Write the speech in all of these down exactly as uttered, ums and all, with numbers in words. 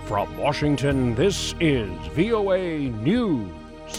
From Washington, this is V O A News.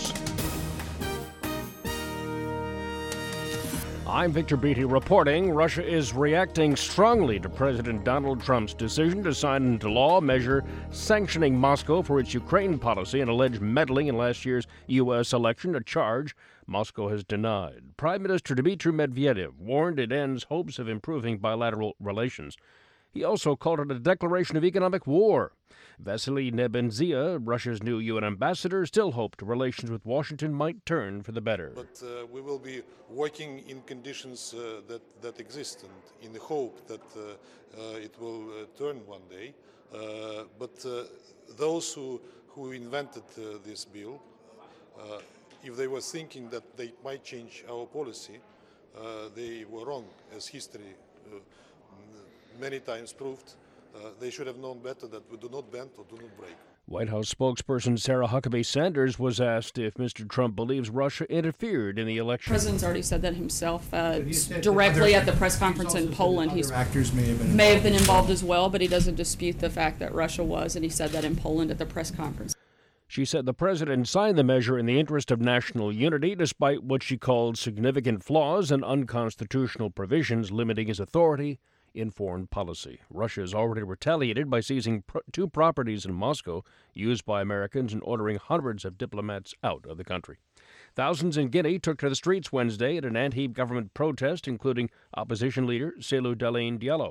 I'm Victor Beatty reporting Russia is reacting strongly to President Donald Trump's decision to sign into law a measure sanctioning Moscow for its Ukraine policy and alleged meddling in last year's U S election, a charge Moscow has denied. Prime Minister Dmitry Medvedev warned it ends hopes of improving bilateral relations. He also called it a declaration of economic war. Vasily Nebenzia, Russia's new U N ambassador, still hoped relations with Washington might turn for the better. But uh, we will be working in conditions uh, that, that exist and in the hope that uh, uh, it will uh, turn one day. Uh, but uh, those who, who invented uh, this bill, uh, if they were thinking that they might change our policy, uh, they were wrong, as history uh, many times proved. Uh, they should have known better that we do not bend or do not break. White House spokesperson Sarah Huckabee Sanders was asked if Mister Trump believes Russia interfered in the election. The president's already said that himself uh, directly at the press conference in Poland. He's actors may have been may have been involved as well, but he doesn't dispute the fact that Russia was, and he said that in Poland at the press conference. She said the president signed the measure in the interest of national unity, despite what she called significant flaws and unconstitutional provisions limiting his authority in foreign policy. Russia has already retaliated by seizing pr- two properties in Moscow used by Americans and ordering hundreds of diplomats out of the country. Thousands in Guinea took to the streets Wednesday at an anti-government protest, including opposition leader Cellou Dalein Diallo.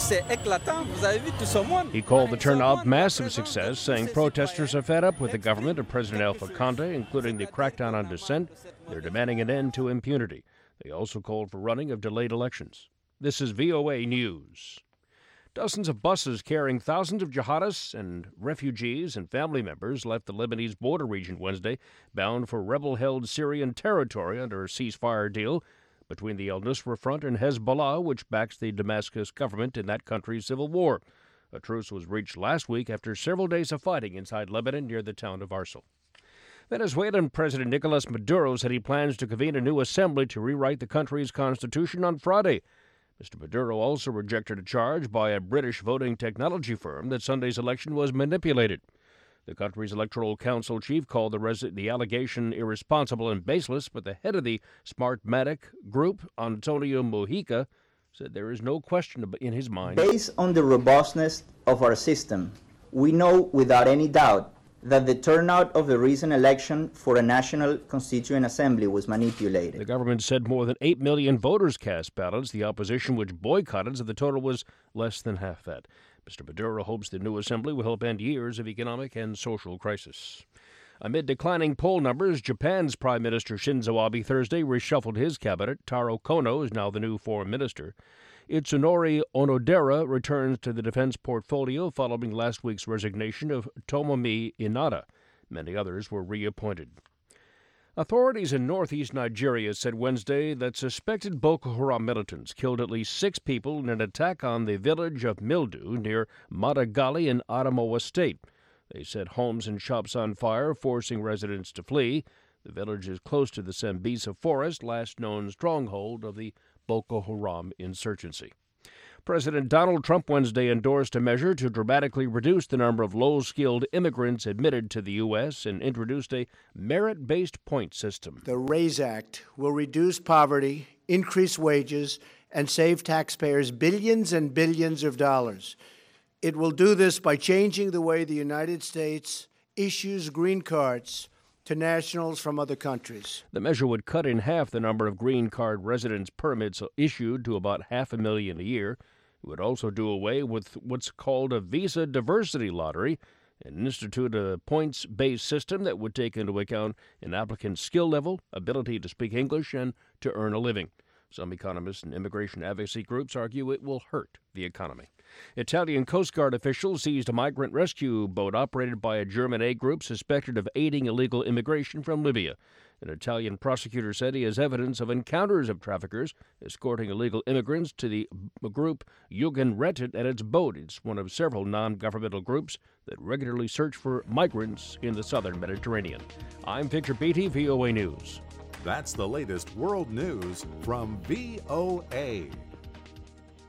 He called the turnout massive success, saying protesters are fed up with the government of President Alpha Conde, including the crackdown on dissent. They're demanding an end to impunity. They also called for running of delayed elections. This is V O A News. Dozens of buses carrying thousands of jihadists and refugees and family members left the Lebanese border region Wednesday, bound for rebel-held Syrian territory under a ceasefire deal between the al-Nusra Front and Hezbollah, which backs the Damascus government in that country's civil war. A truce was reached last week after several days of fighting inside Lebanon near the town of Arsal. Venezuelan President Nicolas Maduro said he plans to convene a new assembly to rewrite the country's constitution on Friday. Mister Maduro also rejected a charge by a British voting technology firm that Sunday's election was manipulated. The country's electoral council chief called the, res- the allegation irresponsible and baseless, but the head of the Smartmatic group, Antonio Mujica, said there is no question in his mind. Based on the robustness of our system, we know without any doubt that the turnout of the recent election for a National Constituent Assembly was manipulated. The government said more than eight million voters cast ballots. The opposition, which boycotted, said the total was less than half that. Mister Maduro hopes the new assembly will help end years of economic and social crisis. Amid declining poll numbers, Japan's Prime Minister Shinzo Abe Thursday reshuffled his cabinet. Taro Kono is now the new foreign minister. Itsunori Onodera returns to the defense portfolio following last week's resignation of Tomomi Inada. Many others were reappointed. Authorities in northeast Nigeria said Wednesday that suspected Boko Haram militants killed at least six people in an attack on the village of Mildu near Madagali in Adamawa State. They set homes and shops on fire, forcing residents to flee. The village is close to the Sambisa Forest, last known stronghold of the Boko Haram insurgency. President Donald Trump Wednesday endorsed a measure to dramatically reduce the number of low-skilled immigrants admitted to the U S and introduced a merit-based point system. The RAISE Act will reduce poverty, increase wages, and save taxpayers billions and billions of dollars. It will do this by changing the way the United States issues green cards to nationals from other countries. The measure would cut in half the number of green card residence permits issued to about half a million a year. It would also do away with what's called a visa diversity lottery and institute a points-based system that would take into account an applicant's skill level, ability to speak English, and to earn a living. Some economists and immigration advocacy groups argue it will hurt the economy. Italian Coast Guard officials seized a migrant rescue boat operated by a German aid group suspected of aiding illegal immigration from Libya. An Italian prosecutor said he has evidence of encounters of traffickers escorting illegal immigrants to the group Jugend Rettet at its boat. It's one of several non-governmental groups that regularly search for migrants in the southern Mediterranean. I'm Victor Beatty, V O A News. That's the latest world news from V O A.